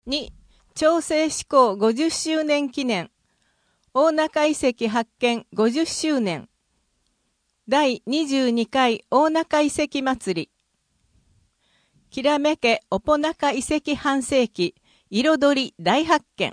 2、長生志向50周年記念。大中遺跡発見50周年。第22回大中遺跡祭り。きらめけおぽなか遺跡半世紀彩り大発見。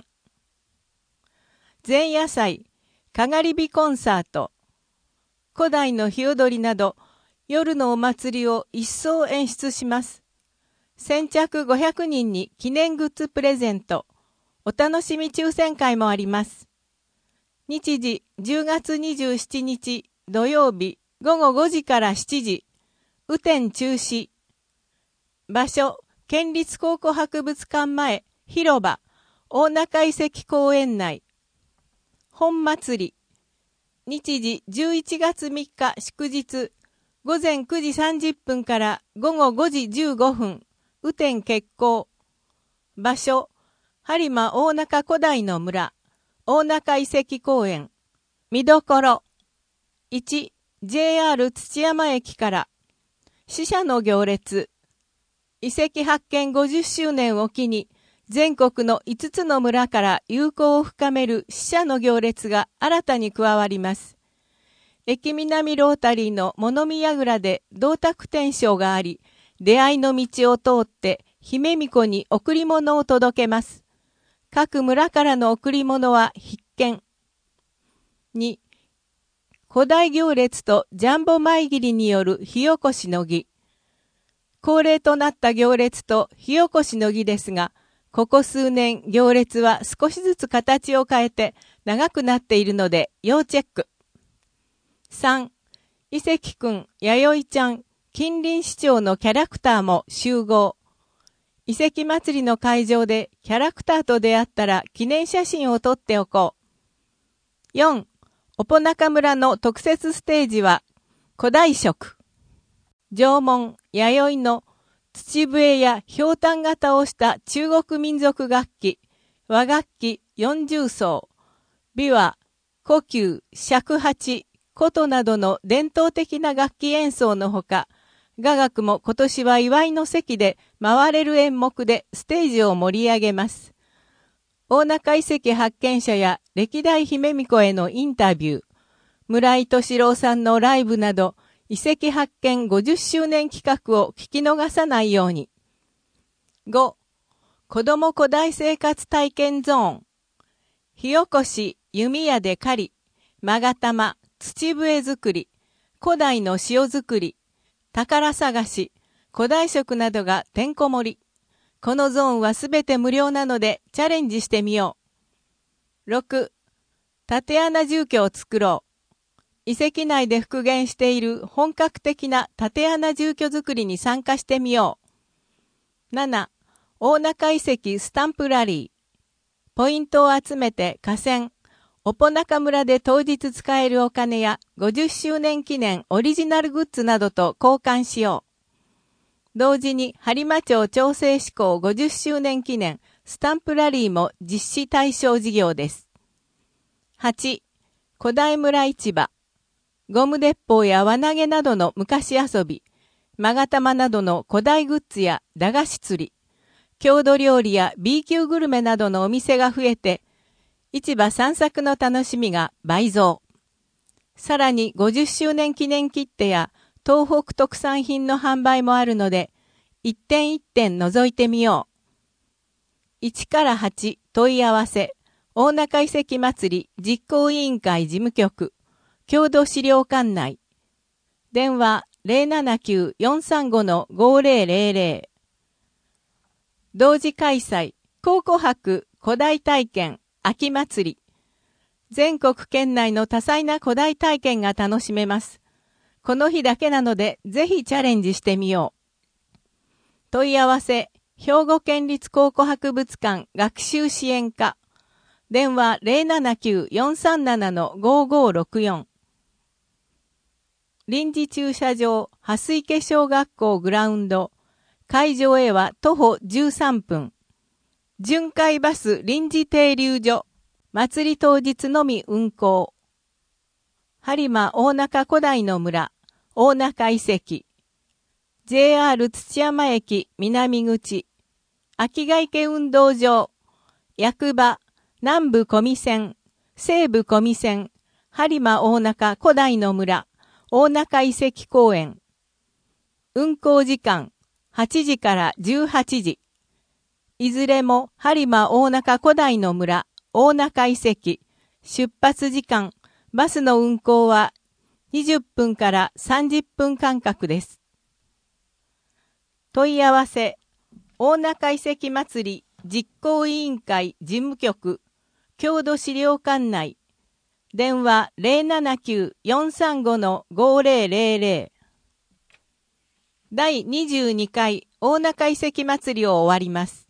前夜祭かがり火コンサート。古代の日踊りなど夜のお祭りを一層演出します。先着500人に記念グッズプレゼント。お楽しみ抽選会もあります。日時10月27日土曜日午後5時から7時。雨天中止。場所、県立考古博物館前、広場、大中遺跡公園内。本祭り。日時11月3日祝日、午前9時30分から午後5時15分、雨天決行。場所、播磨大中古代の村、大中遺跡公園。見どころ。1、JR 土山駅から。死者の行列。遺跡発見50周年を機に、全国の5つの村から友好を深める死者の行列が新たに加わります。駅南ロータリーの物見櫓で銅鐸天章があり、出会いの道を通って姫巫女に贈り物を届けます。各村からの贈り物は必見。2、古代行列とジャンボ前切りによる火起こしの儀。恒例となった行列と火起こしの儀ですが、ここ数年行列は少しずつ形を変えて長くなっているので要チェック。3、遺跡くん、弥生ちゃん、近隣市長のキャラクターも集合。遺跡祭りの会場でキャラクターと出会ったら記念写真を撮っておこう。4、おぽなか村の特設ステージは古代色。縄文、弥生の土笛やひょうたん型をした中国民族楽器、和楽器40奏、琵琶、胡弓、尺八、琴などの伝統的な楽器演奏のほか、雅楽も今年は祝いの席で回れる演目でステージを盛り上げます。大中遺跡発見者や歴代姫巫女へのインタビュー、村井敏郎さんのライブなど、遺跡発見50周年企画を聞き逃さないように。5、子ども古代生活体験ゾーン。火起こし、弓矢で狩り、勾玉、土笛作り、古代の塩作り、宝探し、古代食などがてんこ盛り。このゾーンはすべて無料なのでチャレンジしてみよう。6、竪穴住居を作ろう。遺跡内で復元している本格的な竪穴住居作りに参加してみよう。7、大中遺跡スタンプラリー。ポイントを集めて河川、おぽなか村で当日使えるお金や50周年記念オリジナルグッズなどと交換しよう。同時に播磨町長生志向50周年記念スタンプラリーも実施対象事業です。8、古代村市場。ゴム鉄砲や輪投げなどの昔遊び、勾玉などの古代グッズや駄菓子釣り、郷土料理や B 級グルメなどのお店が増えて、市場散策の楽しみが倍増。さらに50周年記念切手や東北特産品の販売もあるので、一点一点覗いてみよう。1から8問い合わせ、大中遺跡祭り実行委員会事務局、郷土資料館内。電話 079-435-5000。同時開催、考古博古代体験秋祭り。全国圏内の多彩な古代体験が楽しめます。この日だけなので、ぜひチャレンジしてみよう。問い合わせ、兵庫県立考古博物館学習支援課。電話 079-437-5564。臨時駐車場、蓮池小学校グラウンド。会場へは徒歩13分。巡回バス臨時停留所。祭り当日のみ運行。播磨大中古代の村、大中遺跡。JR 土山駅南口。 秋ヶ池運動場、役場、南部小見線、西部小見線、播磨大中古代の村、大中遺跡公園。運行時間、8時から18時。いずれも播磨大中古代の村、大中遺跡。出発時間、バスの運行は20分から30分間隔です。問い合わせ、大中遺跡祭り実行委員会事務局、郷土資料館内。電話 079-435-5000。第22回大中遺跡祭りを終わります。